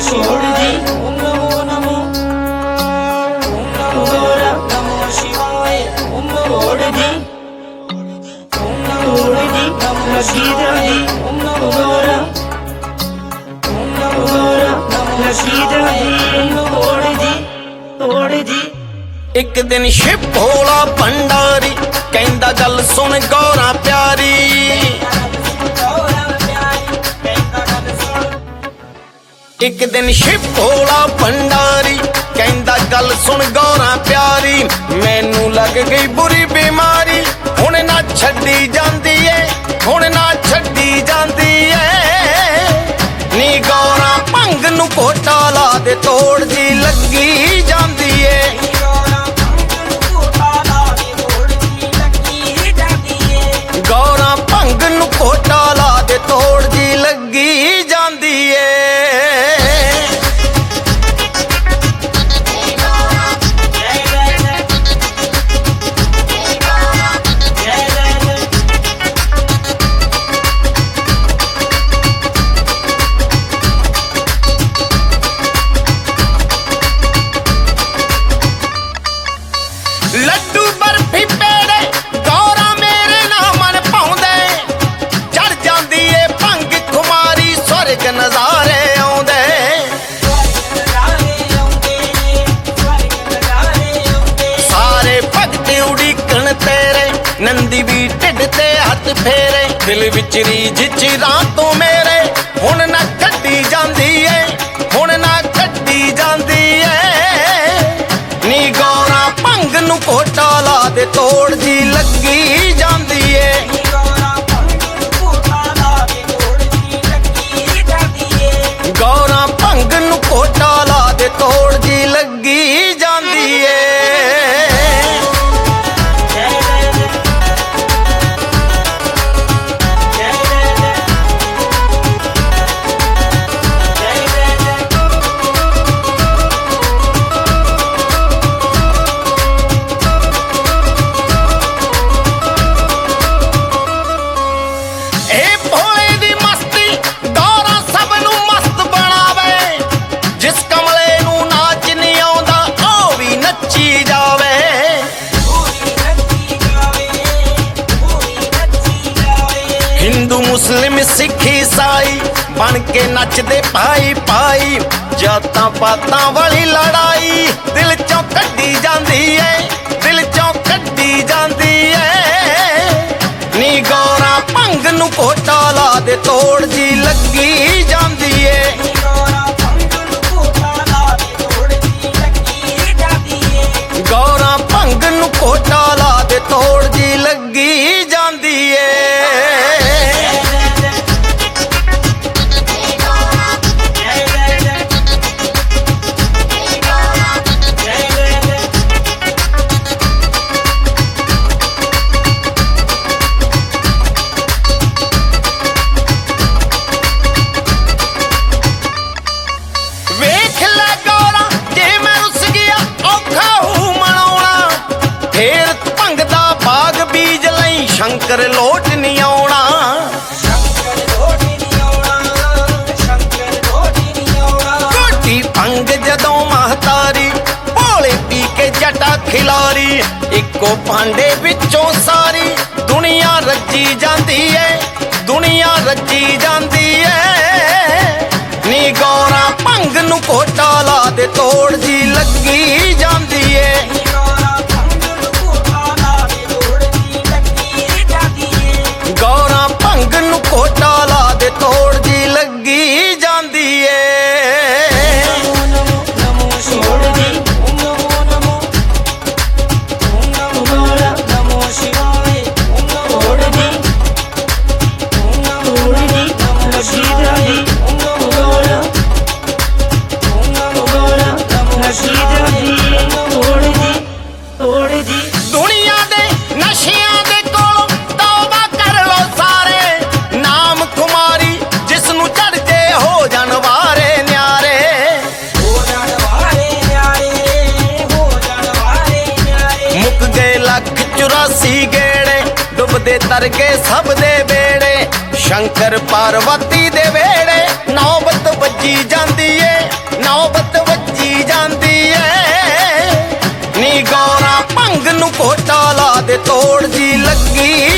शिवोड़ जी ओम नमो नमो ओम नमो गौरा नमो शिवाय ओम नमोड़ जी ओम नमोड़ जी नमो सीता जी ओम नमो गौरा नमो सीता जी ओम नमोड़ जी तोड़ जी। एक दिन शिव भोला भंडारी कहंदा गल सुन गौरा प्यारी। एक दिन शिव भोला भंडारी कहंदा गल सुन गौरा प्यारी। मैनू लग गई बुरी बीमारी हुण ना छड्डी जांदी ऐ हुण ना छड्डी जांदी ऐ। नी गौरा भंग नू घोटा ला दे तोड़ जी लगी जांदी ऐ। गौरा भंग नू घोटा ला दे तोड़ जी लगी जांदी ऐ। लड्डू बर्फी पेड़े गौरा मेरे ना मन पाउंदे। चढ़ जांदी ए भंग खुमारी स्वर्ग नजारे आउंदे। सारे भगत उड़ीकण तेरे नंदी भी ढिड ते हथ फेरे। दिल विच रीझ चिरां तो मेरे हुण ना कड्डी जांदी ऐ हुण ना कड्डी जांदी ऐ। नी गौरा भंग नू घोटा ला दे तोड़ जी लगी जांदी ऐ। गौरा भंग नू घोटा ला दे तोड़ जी लगी जांदी ऐ। हिंदू मुस्लिम सिख ईसाई बन के नचदे पाई पाई। जातां पातां वाली लड़ाई दिल चों कड्डी जांदी ऐ दिल चों कड्डी जांदी ऐ। नी गौरा भंग नू घोटा ला दे तोड़ जी लगी जांदी ऐ। गौरा भंग नू घोटा ला दे तोड़ जी लगी जांदी ऐ। वेख ले गौरा जे मैं रुस गया औखा हूं मनाउणा। फेर भंग दा बाग बीज लई शंकर लोट नहीं आउणा। घोटी भंग जदों महतारी भोले पी के जटा खिलारी। इको भांडे विचों सारी दुनिया रजी जांदी ऐ दुनिया रजी जांदी ऐ। नी गौरा भंग नू घोटा ला दे तोड़ जी लगी जांदी ऐ। गौरा भंग नू घोटा ला दे तोड़ जी लगी जांदी ऐ। नमो शिवोड़ जी ओम नमो नमो ओम नमो गौरा नमो शिवाय ओम नमोड़ जी ओम नमोड़ जी नमो सीता जी ओम नमो गौरा नमो सीता जी ओम नमोड़ जी तोड़ जी। दुनिया दे नशियां दे कोलों तौबा कर लो सारे। नाम खुमारी जिसनू चढ़ जे हो जान वारे न्यारे। मुक गए 184 गेड़े डुबदे तर गए सब दे बेड़े। शंकर पार्वती दे वेड़े नौबत बजी जांदी ऐ ਲੋੜ ਜੀ ਲੱਗੀ